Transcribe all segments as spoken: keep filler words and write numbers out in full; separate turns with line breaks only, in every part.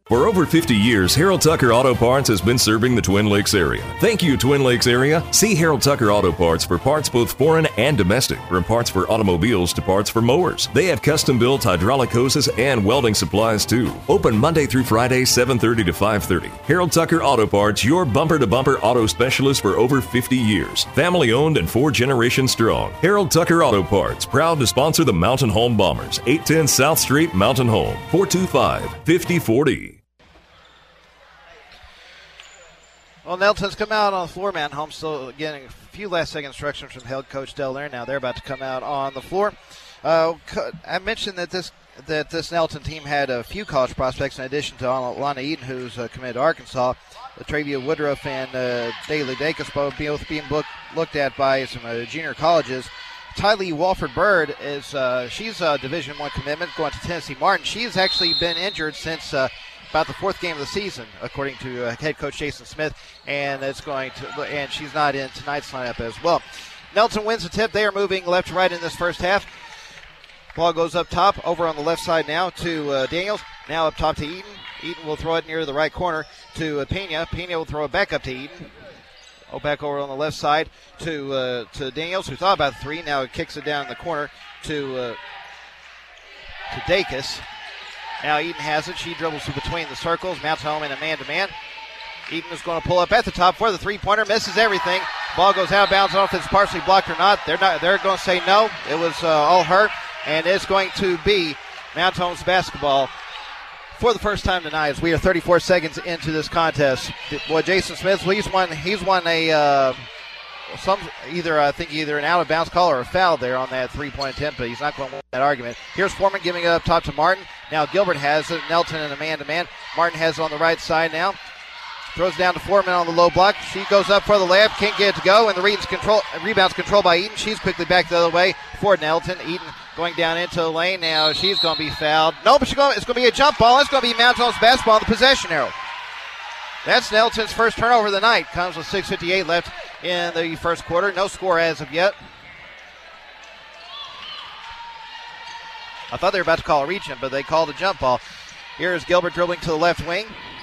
For over fifty years, Harold Tucker Auto Parts has been serving the Twin Lakes area. Thank you, Twin Lakes area. See Harold Tucker Auto Parts for parts both foreign and domestic, from parts for automobiles to parts for mowers. They have custom-built hydraulic hoses and welding supplies, too. Open Monday through Friday, seven thirty to five thirty. Harold Tucker Auto Parts, your bumper-to-bumper auto specialist for over fifty years. Family-owned and four generations strong. Harold Tucker Auto Parts, proud to sponsor the Mountain Home Bombers. eight ten South Street, Mountain Home. four two five, five oh four oh.
Well, Nelton's come out on the floor. Mountain Home still getting a few last second instructions from head coach Del Lair. Now they're about to come out on the floor. Uh, I mentioned that this that this Nelton team had a few college prospects in addition to Lana Eden, who's uh, committed to Arkansas. Uh, Travia Woodruff and uh, Daly Dacus both being book, looked at by some uh, junior colleges. Tylee Walford Bird is uh, she's a Division One commitment going to Tennessee Martin. She's actually been injured since uh, about the fourth game of the season, according to uh, head coach Jason Smith, and it's going to and she's not in tonight's lineup as well. Nelton wins the tip. They are moving left to right in this first half. Ball goes up top, over on the left side now to uh, Daniels. Now up top to Eaton. Eaton will throw it near the right corner to uh, Pena. Pena will throw it back up to Eaton. Oh, back over on the left side to uh, to Daniels, who thought about the three. Now it kicks it down in the corner to uh, to Dacus. Now Eaton has it. She dribbles to between the circles, mounts home in a man-to-man. Eaton is going to pull up at the top for the three-pointer, misses everything. Ball goes out of bounds. I don't know if it's partially blocked or not. They're not. They're going to say no. It was uh, all her, and it's going to be Mount Home's basketball for the first time tonight, as we are thirty-four seconds into this contest. Boy, Jason Smith, well, he's won. He's won a uh, some either I think either an out of bounds call or a foul there on that three-point attempt, but he's not going to win that argument. Here's Foreman giving it up top to Martin. Now Gilbert has it. Nelton in a man-to-man. Martin has it on the right side now. Throws down to Foreman on the low block. She goes up for the layup. Can't get it to go. And the rebounds control, rebounds controlled by Eaton. She's quickly back the other way for Nelton. Eaton going down into the lane. Now she's going to be fouled. No, but she's going, it's going to be a jump ball. It's going to be Mount Home's basketball on the possession arrow. That's Nelton's first turnover of the night. Comes with six fifty-eight left in the first quarter. No score as of yet. I thought they were about to call a reach-in, but they called a jump ball. Here is Gilbert dribbling to the left wing.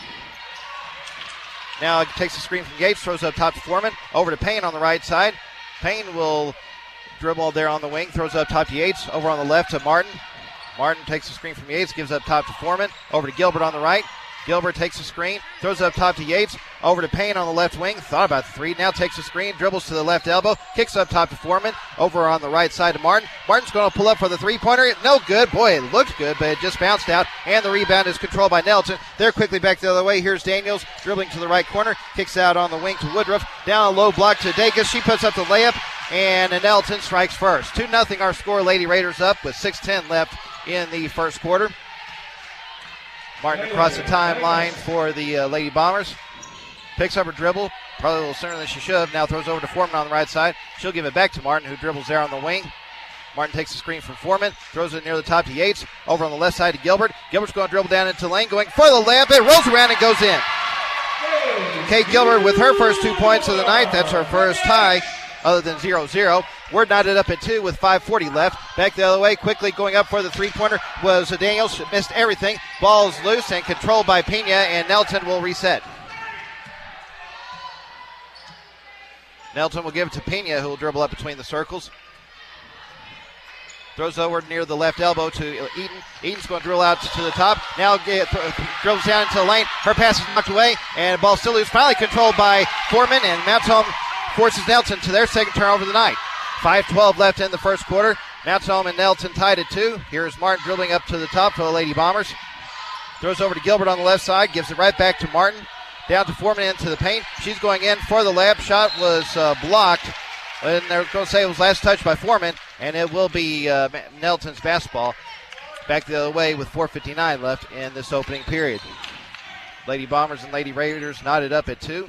Now it takes a screen from Yates, throws up top to Foreman. Over to Payne on the right side. Payne will dribble there on the wing, throws up top to Yates. Over on the left to Martin. Martin takes a screen from Yates, gives up top to Foreman. Over to Gilbert on the right. Gilbert takes a screen, throws up top to Yates. Over to Payne on the left wing. Thought about the three. Now takes a screen, dribbles to the left elbow, kicks up top to Foreman. Over on the right side to Martin. Martin's going to pull up for the three-pointer. No good. Boy, it looked good, but it just bounced out. And the rebound is controlled by Nelton. They're quickly back the other way. Here's Daniels dribbling to the right corner. Kicks out on the wing to Woodruff. Down a low block to Dacus. She puts up the layup. And Nelton strikes first. two nothing our score. Lady Raiders up with six ten left in the first quarter. Martin across the timeline for the uh, Lady Bombers. Picks up her dribble, probably a little sooner than she should have. Now throws over to Foreman on the right side. She'll give it back to Martin, who dribbles there on the wing. Martin takes the screen from Foreman, throws it near the top to Yates. Over on the left side to Gilbert. Gilbert's going to dribble down into the lane, going for the layup. It rolls around and goes in. Kate Gilbert with her first two points of the night. That's her first tie other than zero zero. We're knotted up at two with five forty left. Back the other way, quickly going up for the three-pointer was Daniels. Missed everything. Ball's loose and controlled by Pena, and Nelton will reset. Nelton will give it to Pena, who will dribble up between the circles. Throws over near the left elbow to Eaton. Eaton's going to drill out to the top. Now get, th- dribbles down into the lane. Her pass is knocked away, and the ball still loose. Finally controlled by Foreman, and Mount Home forces Nelton to their second turnover of the night. five twelve left in the first quarter. Mount Home and Nelton tied at two. Here's Martin dribbling up to the top for the Lady Bombers. Throws over to Gilbert on the left side. Gives it right back to Martin. Down to Foreman into the paint. She's going in for the layup. Shot was uh, blocked. And they're going to say it was last touch by Foreman. And it will be uh, Nelton's basketball. Back the other way with four fifty-nine left in this opening period. Lady Bombers and Lady Raiders knotted up at two.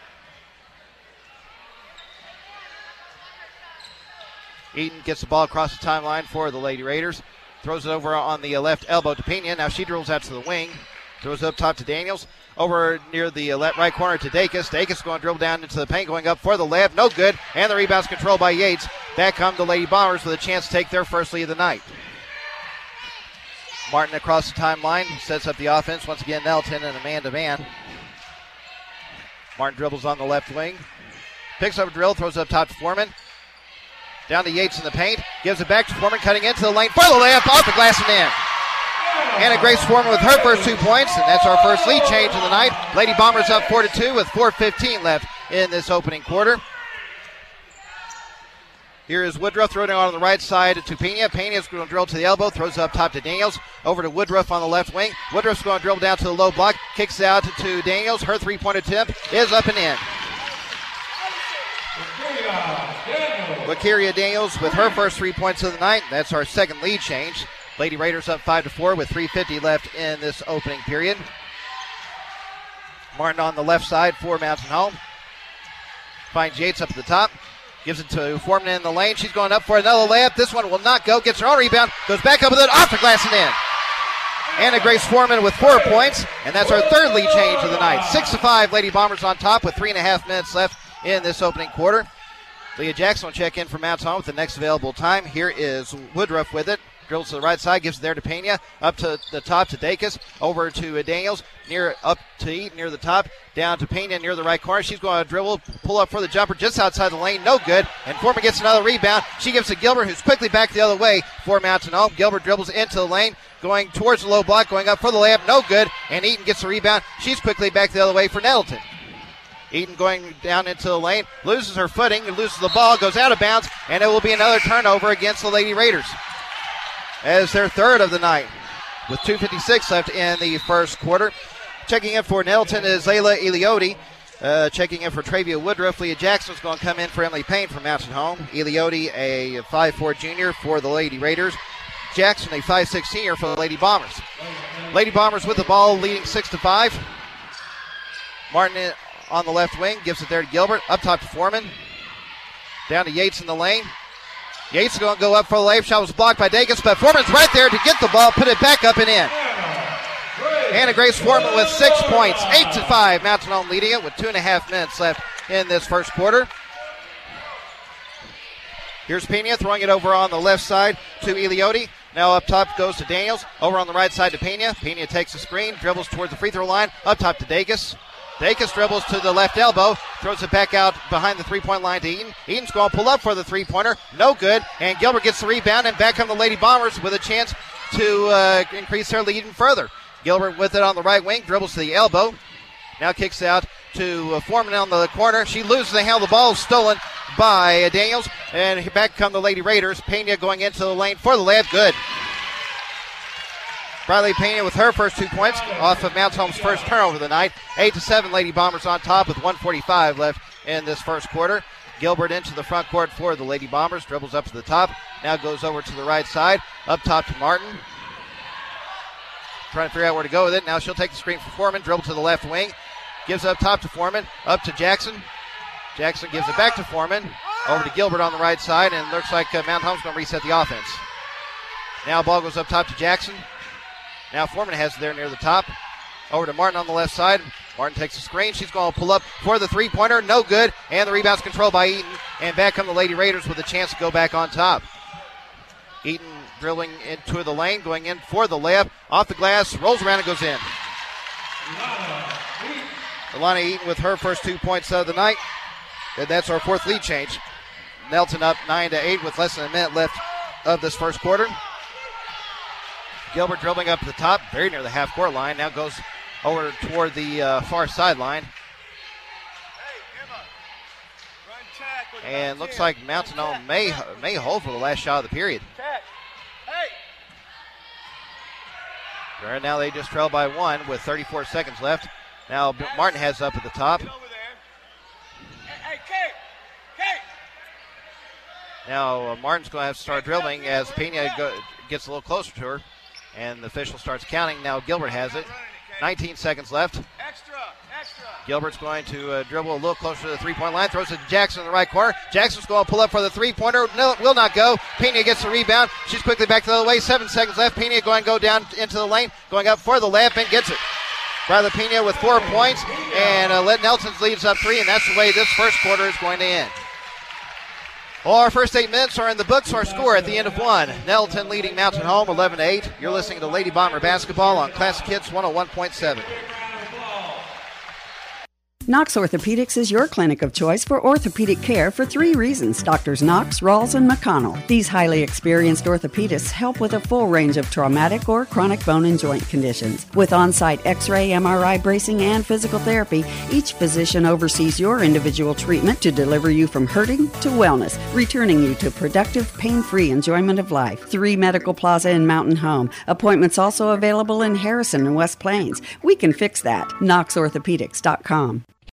Eaton gets the ball across the timeline for the Lady Raiders. Throws it over on the left elbow to Pena. Now she drills out to the wing. Throws up top to Daniels. Over near the left right corner to Dacus. Dacus going to dribble down into the paint, going up for the layup. No good. And the rebound's controlled by Yates. Back come the Lady Bombers with a chance to take their first lead of the night. Martin across the timeline sets up the offense. Once again, Nettleton in a man-to-man. Martin dribbles on the left wing. Picks up a drill, throws up top to Foreman. Down to Yates in the paint. Gives it back to Foreman, cutting into the lane for the layup, off the glass and in. Anna Grace Foreman with her first two points, and that's our first lead change of the night. Lady Bombers up four to two with four fifteen left in this opening quarter. Here is Woodruff throwing it on the right side to Pena. Pena's going to drill to the elbow, throws up top to Daniels. Over to Woodruff on the left wing. Woodruff's going to dribble down to the low block, kicks out to Daniels. Her three-point attempt is up and in. Lakeria Daniels with her first three points of the night. That's our second lead change. Lady Raiders up five to four with three fifty left in this opening period. Martin on the left side for Mountain Home. Finds Yates up at the top. Gives it to Foreman in the lane. She's going up for another layup. This one will not go. Gets her own rebound. Goes back up with it. Off the glass and in. Anna Grace Foreman with four points. And that's our third lead change of the night. Six to five. Lady Bombers on top with three and a half minutes left in this opening quarter. Leah Jackson will check in for Mountain Home with the next available time. Here is Woodruff with it. Drills to the right side, gives it there to Pena. Up to the top to Dacus. Over to uh, Daniels. Near up to Eaton near the top. Down to Pena near the right corner. She's going to dribble, pull up for the jumper just outside the lane. No good. And Foreman gets another rebound. She gives to Gilbert, who's quickly back the other way for Mountain Home. Gilbert dribbles into the lane, going towards the low block, going up for the layup. No good. And Eaton gets the rebound. She's quickly back the other way for Nettleton. Eaton going down into the lane, loses her footing, loses the ball, goes out of bounds, and it will be another turnover against the Lady Raiders as their third of the night with two fifty-six left in the first quarter. Checking in for Nettleton is Layla Elioti. Uh, checking in for Travia Woodruff. Leah Jackson's going to come in for Emily Payne from Mountain Home. Elioti, a five four junior for the Lady Raiders. Jackson, a five six senior for the Lady Bombers. Lady Bombers with the ball, leading six to five. Martin on the left wing, gives it there to Gilbert. Up top to Foreman. Down to Yates in the lane. Yates is going to go up for the layup. Shot was blocked by Dacus, but Foreman's right there to get the ball, put it back up and in. Anna Grace Foreman with six points, eight to five. Mountain Home leading it with two and a half minutes left in this first quarter. Here's Pena throwing it over on the left side to Elioti. Now up top goes to Daniels. Over on the right side to Pena. Pena takes the screen, dribbles towards the free throw line. Up top to Dacus. Dacus dribbles to the left elbow, throws it back out behind the three-point line to Eaton. Eaton's going to pull up for the three-pointer. No good. And Gilbert gets the rebound, and back come the Lady Bombers with a chance to uh, increase their lead even further. Gilbert with it on the right wing, dribbles to the elbow. Now kicks out to uh, Foreman on the corner. She loses the handle. The ball is stolen by uh, Daniels. And back come the Lady Raiders. Pena going into the lane for the layup. Good. Bradley Pena with her first two points off of Mountain Home's first turnover of the night. Eight to seven, Lady Bombers on top with one forty-five left in this first quarter. Gilbert into the front court for the Lady Bombers, dribbles up to the top. Now goes over to the right side, up top to Martin. Trying to figure out where to go with it. Now she'll take the screen for Foreman, dribble to the left wing. Gives up top to Foreman, up to Jackson. Jackson gives it back to Foreman. Over to Gilbert on the right side, and looks like uh, Mountain Home's going to reset the offense. Now ball goes up top to Jackson. Now Foreman has it there near the top. Over to Martin on the left side. Martin takes the screen. She's going to pull up for the three-pointer. No good. And the rebound's controlled by Eaton. And back come the Lady Raiders with a chance to go back on top. Eaton drilling into the lane, going in for the layup. Off the glass, rolls around and goes in. Alana Eaton with her first two points of the night. And that's our fourth lead change. Nettleton up nine to eight with less than a minute left of this first quarter. Gilbert dribbling up to the top, very near the half-court line. Now goes over toward the uh, far sideline. And looks like Mountain Home may, may hold for the last shot of the period. Right now they just trail by one with thirty-four seconds left. Now Martin has up at the top. Now uh, Martin's going to have to start dribbling as Pena go, gets a little closer to her. And the official starts counting. Now Gilbert has it. nineteen seconds left.
Extra, extra.
Gilbert's going to uh, dribble a little closer to the three-point line. Throws it to Jackson in the right corner. Jackson's going to pull up for the three-pointer. No, will not go. Pena gets the rebound. She's quickly back the other way. Seven seconds left. Pena going to go down into the lane. Going up for the layup and gets it. Bradley Pena with four points. And uh, let Nelson's leads up three. And that's the way this first quarter is going to end. Well, our first eight minutes are in the books. Our score at the end of one. Nettleton leading Mountain Home eleven to eight. You're listening to Lady Bomber Basketball on Classic Hits one oh one point seven.
Knox Orthopedics is your clinic of choice for orthopedic care for three reasons. Doctors Knox, Rawls, and McConnell. These highly experienced orthopedists help with a full range of traumatic or chronic bone and joint conditions. With on-site X-ray, M R I bracing, and physical therapy, each physician oversees your individual treatment to deliver you from hurting to wellness, returning you to productive, pain-free enjoyment of life. Three Medical Plaza in Mountain Home. Appointments also available in Harrison and West Plains. We can fix that. knox orthopedics dot com.